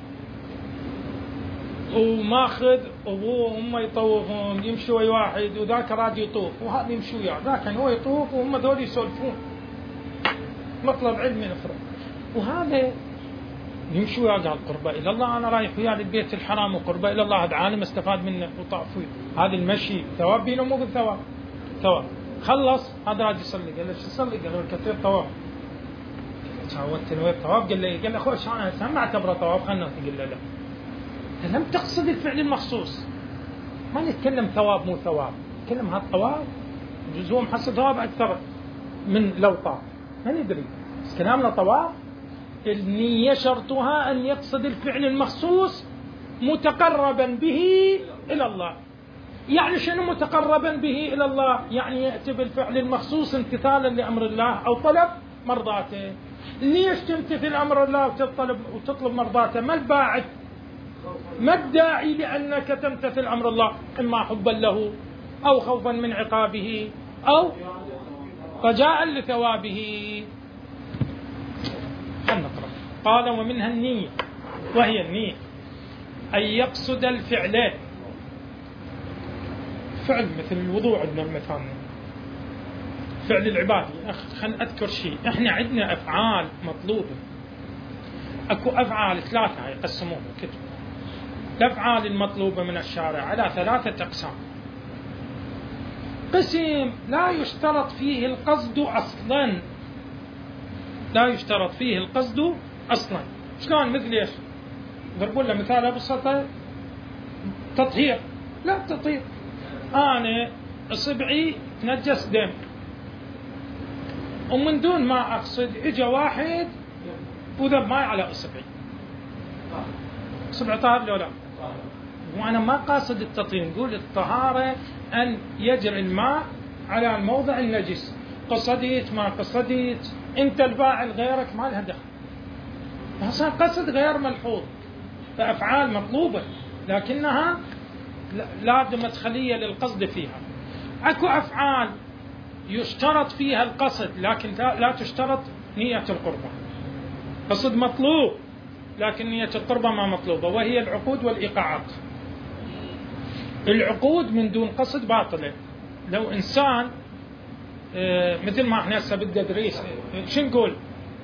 وماخذ ابوه وهم يطوفون، يمشي ويا واحد وذاك راد يطوف وهذا يمشي وياه، ذاك هو يطوف وهم ذول يسولفون، مطلب علمي اخر، وهذا يمشي وياه قال قربة الى الله، انا رايح وياه للبيت الحرام وقربة الى الله، هذا عالم استفاد منه وطاف وياه، هذا المشي ثواب بينه مو بالثواب، ثواب. خلص هذا راد يصلي، قال له شو تصلي؟ قال له كثير ثواب. تعودت انه ثواب؟ قال له قال له خوش انا هسه ما اعتبره ثواب، خلنا نقول له لا، لم تقصد الفعل المخصوص. ما نتكلم ثواب مو ثواب، نتكلم هالثواب جزء محصل ثواب اكثر من لو طاف، ما ندري، بس كلامنا طواف النية شرطها ان يقصد الفعل المخصوص متقربا به الى الله. يعني شنو متقربا به الى الله؟ يعني ياتي بالفعل المخصوص امتثالا لامر الله او طلب مرضاته. ليش تمتثل امر الله وتطلب وتطلب مرضاته؟ ما الباعث؟ ما الداعي لأنك تمتثل أمر الله؟ إما حبا له أو خوفا من عقابه أو رجاء لثوابه. خلنا نقرأ. قال ومنها النية، وهي النية أن يقصد الفعل، فعل مثل الوضوء عندنا مثلا، فعل العبادة. خلنا أذكر شيء، إحنا عندنا أفعال مطلوبة، أكو أفعال ثلاثة يقسموها كتب. الأفعال المطلوبة من الشارع على ثلاثة أقسام. قسم لا يشترط فيه القصد أصلا، لا يشترط فيه القصد أصلا. شلون؟ مثل إيش؟ ضربوا له مثال أبسط، تطهير. لا تطهير، أنا إصبعي تنجس دم ومن دون ما أقصد إجا واحد وذب ماء على إصبعي، إصبعي طاهر لو لا؟ وأنا ما قاصد التطهير. نقول الطهارة أن يجري الماء على الموضع النجس، قصدت ما قصدت أنت الفاعل، غيرك ما لها دخل، فصار قصد غير ملحوظ. فأفعال مطلوبة لكنها لا مدخلية للقصد فيها. أكو أفعال يشترط فيها القصد لكن لا تشترط نية القربة، قصد مطلوب لكن نية القربة ما مطلوبة، وهي العقود والإيقاعات. العقود من دون قصد باطلة. لو إنسان مثل ما احنا هسه بالتدريس شو نقول؟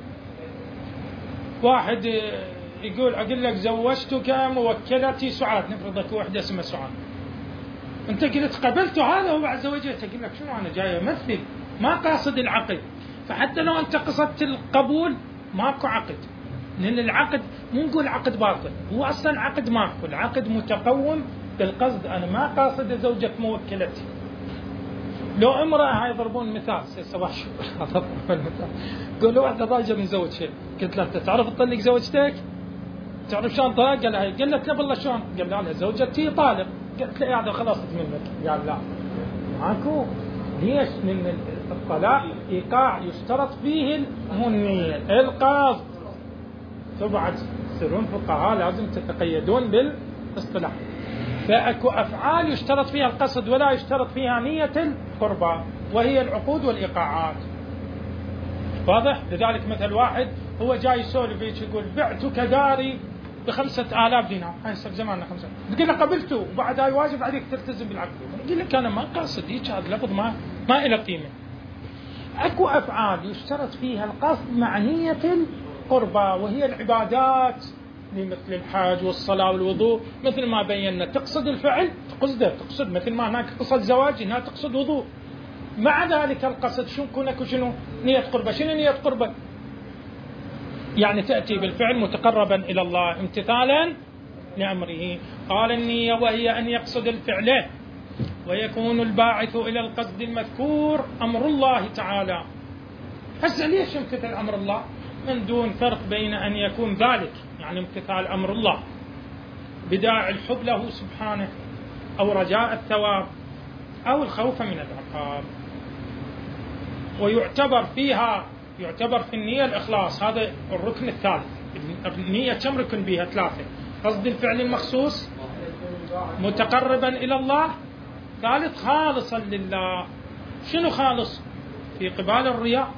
واحد يقول أقول لك زوجتك موكلتي سعاد، نفرض لك واحدة اسمها سعاد، أنت قلت قبلته هذا وبعد زوجته، أقول لك شنو أنا جاي أمثل، ما قاصد العقد. فحتى لو أنت قصدت القبول ماكو عقد، لأن العقد مو نقول عقد باطل، هو أصلا عقد ماكو، العقد متقوم بالقصد، أنا ما قاصد زوجة موكلتي. لو امرأة، هاي يضربون مثال صباح شو قولوا واحدة راجل مزوج شيء، قلت له أنت تعرف تطلق زوجتك؟ تعرف شلون طلاق؟ قال لها قالت له بالله شلون؟ قال لها زوجتي طالق. قلت له هذا خلصت منك. قال لا ماكو. ليش؟ من الطلاق إيقاع يشترط فيه النية القصد. طبعا تصيرون فقهاء لازم تتقيدون بالاصطلاح. فأكو أفعال يشترط فيها القصد ولا يشترط فيها نية القربى، وهي العقود والإيقاعات. واضح؟ لذلك مثل واحد هو جاي يسولف فيك يقول بعتك داري بخمسة آلاف دينار، هاي في زماننا خمسة، تقول له قبلته وبعد هاي واجب عليك تلتزم بالعقد. يقول لك أنا ما قاصد هيك، هذا اللفظ ما ما له قيمة. أكو أفعال يشترط فيها القصد مع نية القربى، وهي العبادات مثل الحج والصلاة والوضوء، مثل ما بينا تقصد الفعل تقصده، تقصد مثل ما هناك قصد زواج هنا تقصد وضوء. مع ذلك القصد شو كونك شنو؟ نية قربة. شنو نية قربة؟ يعني تأتي بالفعل متقربا إلى الله امتثالا لأمره. قال النية وهي أن يقصد الفعل، ويكون الباعث إلى القصد المذكور أمر الله تعالى. هسه ليش امتثل أمر الله؟ من دون فرق بين أن يكون ذلك يعني امتثال أمر الله بداعي الحب له سبحانه، أو رجاء الثواب، أو الخوف من العقاب. ويعتبر فيها يعتبر في النية الإخلاص، هذا الركن الثالث. النية كم ركن بها؟ ثلاثة. قصد الفعل المخصوص، متقربا إلى الله، ثالث خالصا لله. شنو خالص؟ في قبال الرياء.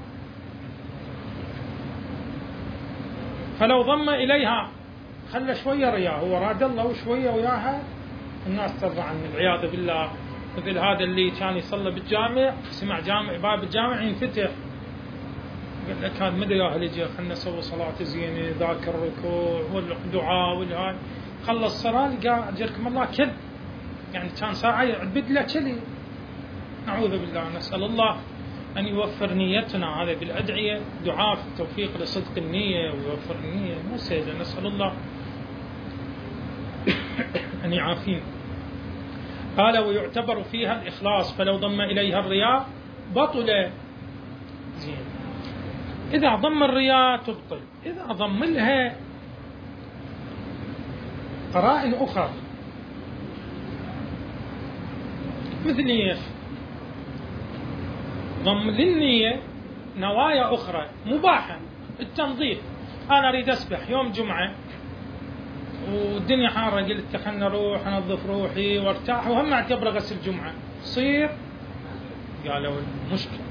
فلو ضم إليها خلى شوية رياء، هو راد الله وشوية وياها الناس ترضى عنه والعياذ بالله. مثل هذا اللي كان يصلي بالجامع، سمع جامع باب الجامع ينفتح، قال لك هذا مدري اهل يجي خلنا نسوي صلاة زينة، ذاك الركوع والدعاء والهاي، خلص صلاة لقى اجركم الله كل يعني كان ساعة يعبد له كلي. نعوذ بالله، نسأل الله أن يوفر نيتنا هذا بالأدعية، دعاء في التوفيق لصدق النية ويوفر النية، مو سهلة، نسأل الله أن يعافينا. قال ويعتبر فيها الإخلاص، فلو ضم إليها الرياء بطل. زين، إذا ضم الرياء تبطل، إذا ضم لها قرائن أخرى مثل ايش؟ ضم للنية نوايا أخرى مباحة. التنظيف، أنا أريد أسبح يوم جمعة والدنيا حارة، قلت خلنا أروح أنظف روحي وارتاح، وهم أعتبر غسل جمعة صير. قالوا المشكلة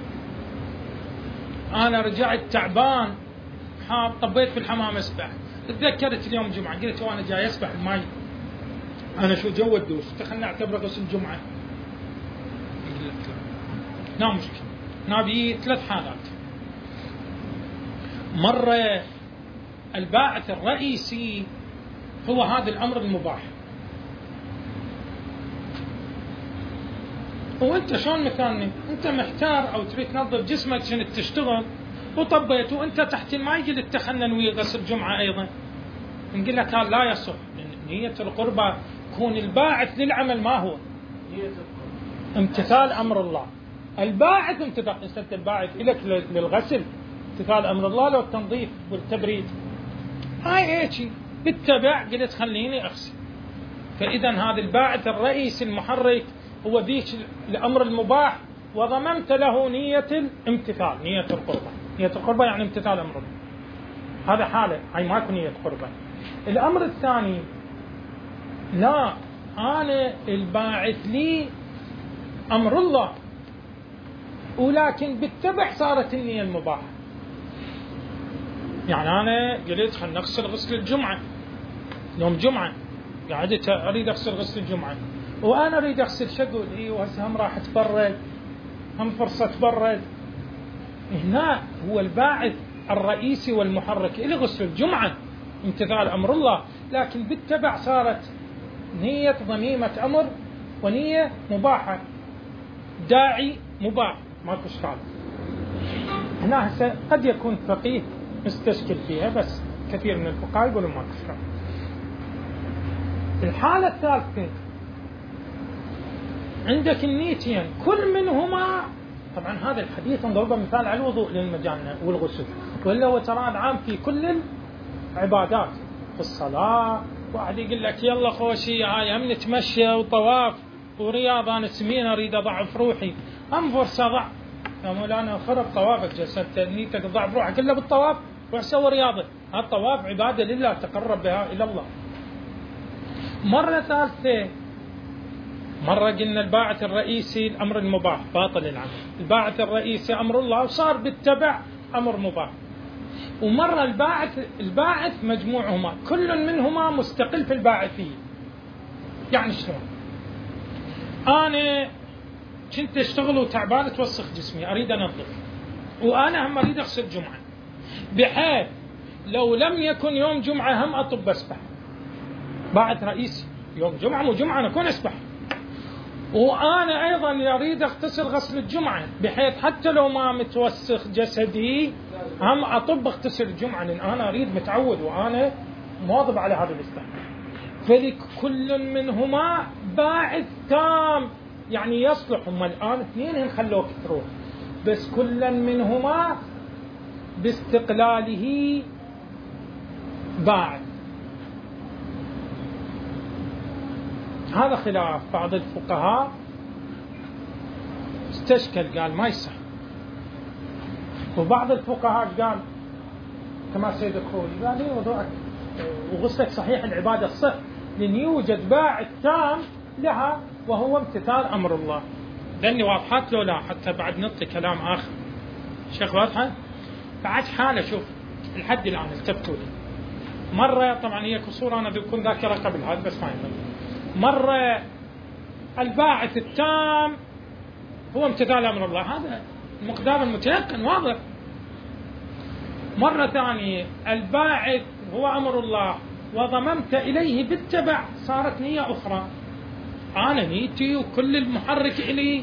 أنا رجعت تعبان حاب طبيت في الحمام أسبح، تذكرت اليوم جمعة قلت وأنا جاي أسبح الماي أنا شو جو الدوش، خلنا أعتبر غسل جمعة. لا مشكلة، نبي ثلاث حالات. مرة الباعث الرئيسي هو هذا الأمر المباح، وأنت شلون مثالني أنت محتار أو تريد تنظف جسمك عشان تشتغل وطبيت وأنت تحت الماء قلت تخلنا نوي غسل جمعة أيضا، نقول لك هذا لا يصح. نية القربة يكون الباعث للعمل ما هو امتثال أمر الله. الباعث امتثال الباعث إليك للغسل امتثال أمر الله، لو التنظيف والتبريد هاي ايشي بالتبع قلت خليني أغسل. فإذا هذا الباعث الرئيسي المحرك هو ذيك الأمر المباح، وضممت له نية الامتثال، نية القربة. نية القربة يعني امتثال أمر الله، هذا حالة، هاي ماكو نية قربة. الأمر الثاني لا، أنا الباعث لي أمر الله ولكن بالتبع صارت النية المباحة. يعني أنا قلت خلنا نغسل غسل الجمعة يوم جمعة، قاعدت أريد أغسل غسل الجمعة، وأنا أريد أغسل شقول إيه وهسه هم راح تبرد، هم فرصة تبرد. هنا هو الباعث الرئيسي والمحرك إلى غسل الجمعة امتثال أمر الله، لكن بالتبع صارت نية ضميمة أمر ونية مباحة، داعي مباح، ماكو إشكال. هنا هسه قد يكون فقيه مستشكل فيها، بس كثير من الفقهاء يقولوا ماكو إشكال. الحالة الثالثة عندك النيتين كل منهما، طبعا هذا الحديث نضربه مثال على الوضوء للمجانة والغسل، ولا هو ترى عام في كل العبادات. في الصلاة واحد يقول لك يلا خوشي هاي هم نتمشى وطواف ورياضة، أنا سمين أريد أضعف روحي، أم فرصة ضع يا مولانا خرب طوافك، جسدت نيتك تضعف روحك إلا بالطواف، روح سوي رياضة. هذا الطواف عبادة لله تقرب بها إلى الله. مرة ثالثة، مرة قلنا الباعث الرئيسي الأمر المباح باطل العمل، الباعث الرئيسي أمر الله وصار بالتبع أمر مباح. ومرة الباعث الباعث مجموعهما كل منهما مستقل في الباعثية. يعني شلون؟ أنا كنت أشتغل وتعبان توسخ جسمي أريد أنظف، وأنا هم أريد أغسل جمعة، بحيث لو لم يكن يوم جمعة هم أطب أسبح، باعث رئيسي يوم جمعة مو جمعة نكون أسبح. وأنا أيضا أريد أغتسل غسل الجمعة، بحيث حتى لو ما متوسخ جسدي هم أطب اغتسل الجمعة، لأن أنا أريد متعود وأنا مواظب على هذا الاستحباب. فلكل منهما باعث تام، يعني يصلح. هم الآن اثنين نخلوك تروح، بس كل منهما باستقلاله باعث. هذا خلاف بعض الفقهاء استشكل قال ما يصح، وبعض الفقهاء قال كما سيد الخوي قال لي وضوءك وغسلك صحيح العبادة الصح، لأن يوجد باعث تام لها وهو امتثال أمر الله. ذني واضحات لو لا حتى بعد نطي كلام آخر شيخ واضحة. بعد حالة شوف الحد الآن التفتوا لي مرة، طبعا هي كسور أنا بكون ذاكرة قبل هذا بس ما يهم. مرة الباعث التام هو امتثال أمر الله، هذا المقدار المتيقن واضح. مرة ثانية الباعث هو أمر الله وضممت إليه بالتبع صارت نية أخرى، أنا نيتي وكل المحرك إلي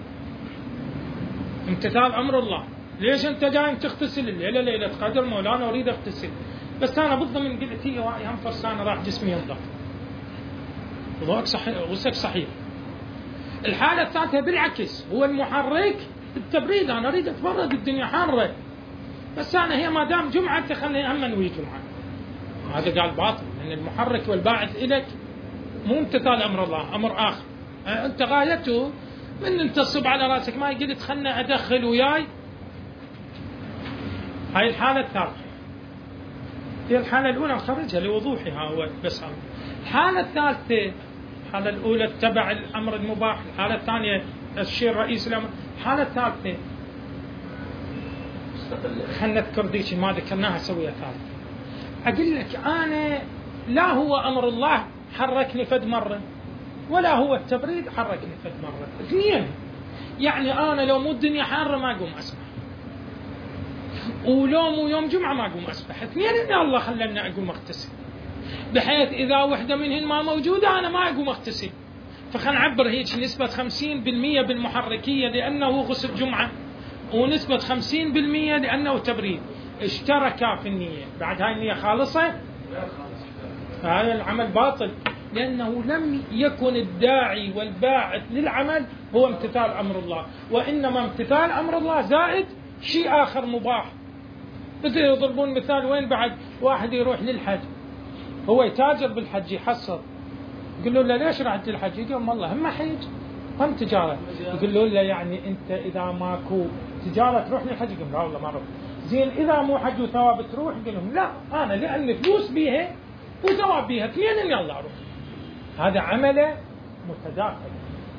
امتثال أمر الله. ليش أنت جاي تغتسل الليلة ليلة قدر مولانا أريد أغتسل، بس أنا بالضمن قلت لي هم فرسان راح جسمي ينضف، وضوءك صحيح وغسلك صحيح. الحالة الثالثة بالعكس هو المحرك التبريد، أنا أريد أتبرد الدنيا حارة، بس أنا هي ما دام جمعة تخلي هم نوي جمعة. هذا قال باطل، لأن المحرك والباعث إليك مو امتثال أمر الله، أمر آخر. أنت غايته من انتصب على رأسك ما قلت خلنا أدخل وياي. هاي الحالة الثالثة. هي الحالة الأولى نخرجها لوضوحها هو بس. الحالة الثالثة، الحالة الأولى اتبع الأمر المباح، الحالة الثانية الشيء الرئيسي الأمر، الحالة الثالثة خلنا نذكر ذيك ما ذكرناها سويها ثالثة. أقول لك أنا لا هو أمر الله حركني فد مرة، ولا هو التبريد حركني فد مرة، اثنين. يعني أنا لو مو الدنيا حارة ما أقوم أسبح، ولو مو يوم جمعة ما أقوم أسبح، اثنين إن الله خلنا أقوم أغتسل، بحيث إذا وحدة منهن ما موجودة أنا ما أقوم أغتسل. فخلنا نعبر هيك نسبة خمسين بالمئة بالمحركية لأنه غسل جمعة، ونسبة خمسين بالمئة لأنه تبريد، اشتركا في النية. بعد هاي النية خالصة هذا العمل باطل، لأنه لم يكن الداعي والباعث للعمل هو امتثال أمر الله، وإنما امتثال أمر الله زائد شيء آخر مباح. مثل يضربون مثال وين بعد واحد يروح للحج، هو يتاجر بالحج يحصل، يقول له لا ليش رحت للحج؟ يقول والله هم حج هم تجارة. يقول له لا يعني أنت إذا ماكو تجارة تروح للحج؟ يقول لا والله ما أروح. زين إذا مو حج وثواب تروح؟ يقول لهم لا أنا لأن فلوس بيها وثواب بيها اثنين إني الله أروح. هذا عمله متداخل،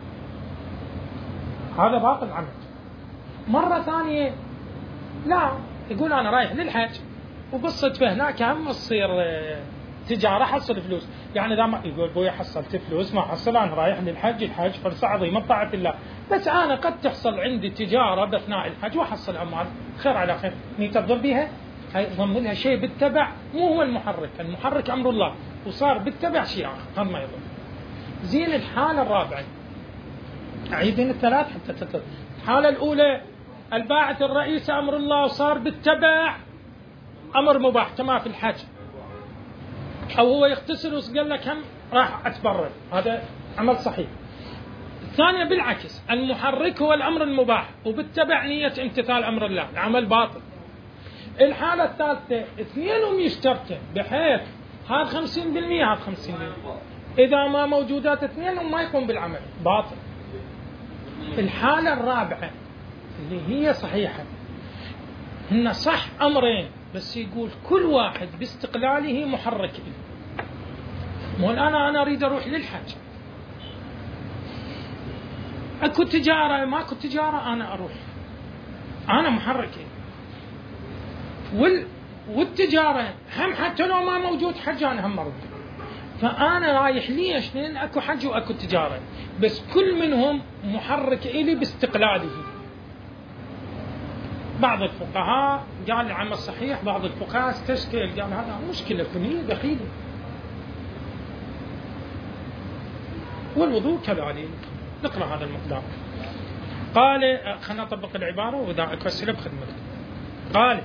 هذا باطل عمل. مرة ثانية لا يقول أنا رايح للحج وبصت فهناك هم تصير تجارة حصل فلوس، يعني إذا ما يقول بويا حصلت فلوس ما حصل أنا رايح للحج، الحج فرصة عظيمة بطاعة الله، بس أنا قد تحصل عندي تجارة بأثناء الحج وحصل أموال، خير على خير، مين تفضل بها؟ هاي ضمن لها شيء بالتبع، مو هو المحرك، المحرك أمر الله وصار بالتبع شيء آخر، هذا ما يضر. زين الحالة الرابعة، أعيدين الثلاث حتى تتضح. الحالة الأولى الباعث الرئيس أمر الله وصار بالتبع أمر مباح كما في الحج، أو هو يغتسل وقال لك هم راح أتبرد، هذا عمل صحيح. الثانية بالعكس، المحرك هو الأمر المباح وبالتبع نية امتثال أمر الله، العمل باطل. الحالة الثالثة اثنينهم يشتركوا بحيث هذا خمسين بالمئة هذا خمسين بالمئة، إذا ما موجودات اثنينهم ما يقوم بالعمل، باطل. الحالة الرابعة اللي هي صحيحة، هن صح أمرين بس يقول كل واحد باستقلاله محرك إلي. مو الآن أنا أريد أروح للحج، أكو تجارة ماكو تجارة أنا أروح، أنا محرك إلي. وال والتجارة هم حتى لو ما موجود حج أنا هم أروح، فأنا رايح ليش؟ لأن أكو حج وأكو تجارة، بس كل منهم محرك إلي باستقلاله. بعض الفقهاء قال العمل صحيح، بعض الفقهاء استشكل قال هذا مشكلة كلية دخيلة. والوضوء كذلك، نقرأ هذا المقدار. قال خلنا نطبق العبارة وإذا أكو أسئلة بخدمتك. قال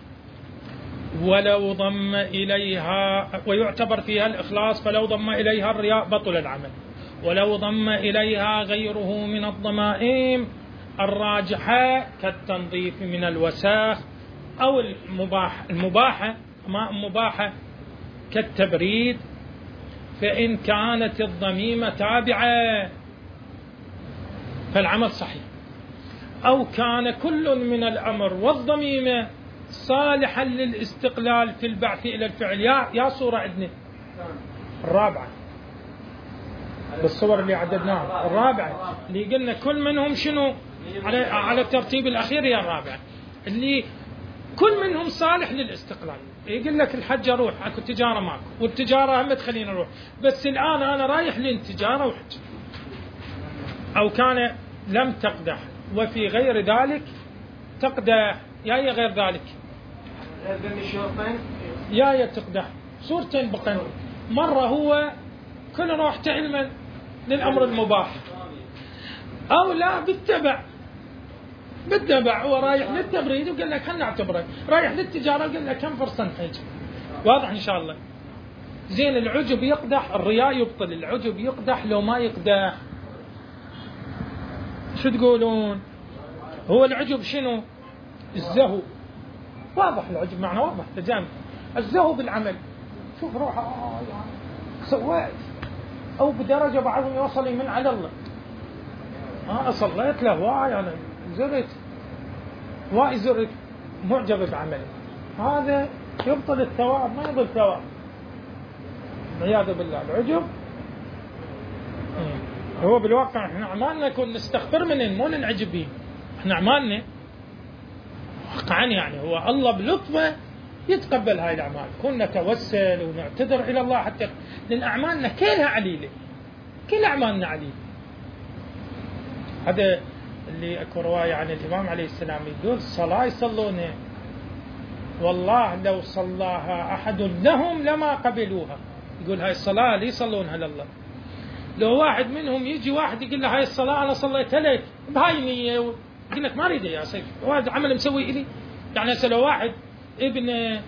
ولو ضم إليها، ويعتبر فيها الإخلاص، فلو ضم إليها الرياء بطل العمل، ولو ضم إليها غيره من الضمائم الراجحة كالتنظيف من الوساخ، أو المباح المباحة ماء مباحة كالتبريد، فإن كانت الضميمة تابعة فالعمل صحيح، أو كان كل من الأمر والضميمة صالحا للاستقلال في البعث إلى الفعل. يا يا صورة عندنا الرابعة بالصور اللي عددناها، الرابعة اللي قلنا كل منهم شنو على على الترتيب الأخير، هي الرابعة اللي كل منهم صالح للاستقلال. يقول لك الحج أروح، أكو تجارة ماكو، والتجارة هم تخليني أروح، بس الآن أنا رايح للتجارة وحج. أو كان لم تقدح وفي غير ذلك تقدح، يا يا غير ذلك يا يا تقدح، صورتين بقين. مرة هو كل روحته علما للأمر المباح، أو لا بالتبع بالتبع هو رايح للتبريد وقال لك خلنا نعتبره، رايح للتجارة وقال لك كم فرصة حج. واضح إن شاء الله. زين العجب يقدح، الرياء يبطل، العجب يقدح لو ما يقدح. شو تقولون؟ هو العجب شنو؟ الزهو. واضح العجب معنى واضح تجامل. الزهو بالعمل، شوف روح آه يعني سويت، أو بدرجة بعضهم يوصل من على الله، أنا صليت له واي أنا زرت واي زرت، معجب بعمله، هذا يبطل الثواب ما يضل ثواب، عياذ بالله. العجب هو بالواقع احنا اعمالنا كنا نستغفر منه مو ننعجب به، احنا اعمالنا واقعا يعني هو الله بلطفه يتقبل هاي الاعمال، كنا نتوسل ونعتذر الى الله حتى، لان اعمالنا كلها عليله، كل اعمالنا عليله. هذا اللي اكو روايه عن الامام عليه السلام يقول صلاه يصلونها والله لو صلاها احد لهم لما قبلوها، يقول هاي الصلاه اللي يصلونها لله، لو واحد منهم يجي واحد يقول له هاي الصلاة أنا صليتها لك بهاي نية، يقول لك ما أريد يا سيف، واحد عمل مسوي إلي، يعني هسه لو واحد ابن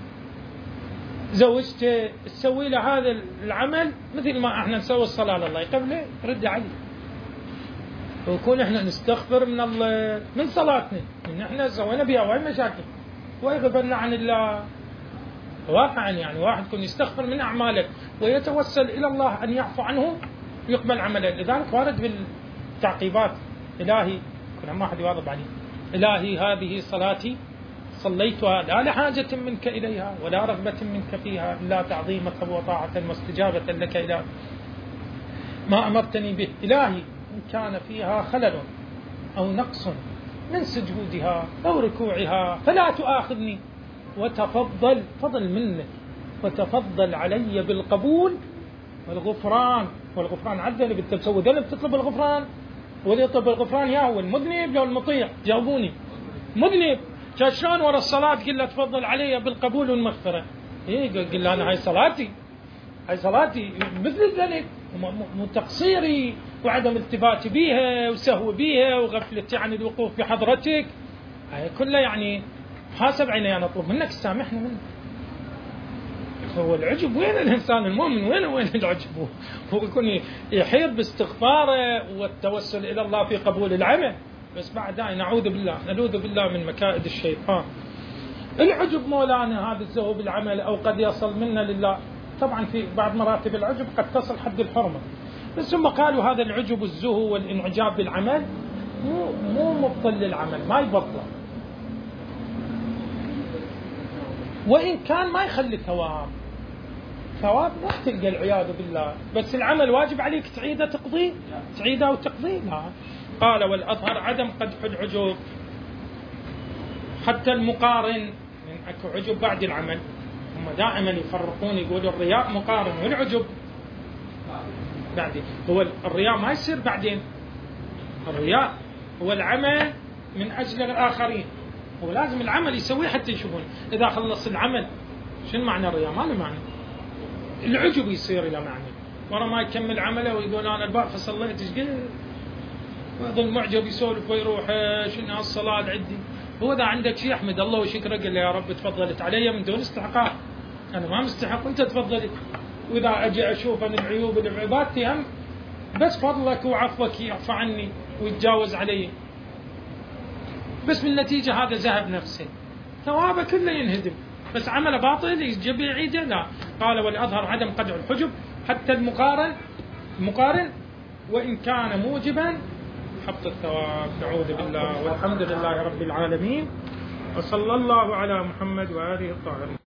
زوجته تسوي له هذا العمل مثل ما احنا نسوي الصلاة لله يقبله رد عليه، ويكون احنا نستغفر من الله من صلاتنا ان احنا سوينا بها وايد مشاكل ويغفرنا عن الله. واقعا يعني واحد يكون يستغفر من أعمالك ويتوسل إلى الله أن يعفو عنه ويقبل عمله. لذلك وارد بالتعقيبات إلهي كنا ما أحد يواظب عليه، إلهي هذه صلاتي صليتها لا لحاجة منك إليها ولا رغبة منك فيها إلا تعظيمك وطاعة واستجابة لك إلى ما أمرتني به. إلهي إن كان فيها خلل أو نقص من سجودها أو ركوعها فلا تؤاخذني وتفضل فضل منك وتفضل علي بالقبول والغفران. والغفران عدل بالتسوي، ذنب تطلب الغفران، واللي يطلب الغفران يا هو المذنب لو المطيع؟ جاوبوني. مذنب شلون ورا الصلاة قل له تفضل علي بالقبول والمغفرة؟ إيه قل له أنا هاي صلاتي، هاي صلاتي مثل الذنب، مو تقصيري وعدم التفاتي بيها وسهو بيها وغفلتي عن الوقوف بحضرتك، هاي كلها يعني حاسب عيني أنا أطلب منك تسامحني منك. هو العجب وين الإنسان المؤمن؟ وين وين العجب؟ هو يكون يحيط باستغفاره والتوسل إلى الله في قبول العمل، بس بعد داعي نعوذ بالله نعوذ بالله من مكائد الشيطان. العجب مولانا هذا الزهو بالعمل أو قد يصل منا لله، طبعا في بعض مراتب العجب قد تصل حد الحرمة، بس ثم قالوا هذا العجب الزهو والإنعجاب بالعمل مو مو مبطل للعمل، ما يبطله، وإن كان ما يخلي ثواب، ثواب راح تلقى العياذ بالله، بس العمل واجب عليك تعيده تقضيه، تعيده وتقضيه. لا. قال والأظهر عدم قدح العجب، حتى المقارن من أكو عجب بعد العمل، هم دائما يفرقون يقولوا الرياء مقارن والعجب بعدين. هو الرياء ما يصير بعدين، الرياء هو العمل من أجل الآخرين، هو لازم العمل يسويه حتى يشوفون. إذا خلص العمل شنو معنى الرياء؟ ما له معنى. العجب يصير إلى معنى، ورا ما يكمل عمله ويقول أنا البارحة فصليت إيش قلت، ويظل معجب يسولف ويروح شنو هالصلاة عندي. هو إذا عندك شيء احمد الله وشكره، قل يا رب تفضلت علي من دون استحقاق، أنا ما مستحق أنت تفضلت. وإذا أجي أشوف أن العيوب اللي بعبادتي هم بس فضلك وعفوك يعفى عني ويتجاوز علي، بس من النتيجة هذا ذهب نفسه، ثوابه كله ينهدم، بس عمله باطل يجب يعيده. لا. قال والأظهر عدم قدع الحجب، حتى المقارن المقارن وإن كان موجبا حط الثواب. نعوذ بالله، والحمد لله رب العالمين، وصلى الله على محمد وآله الطاهرين.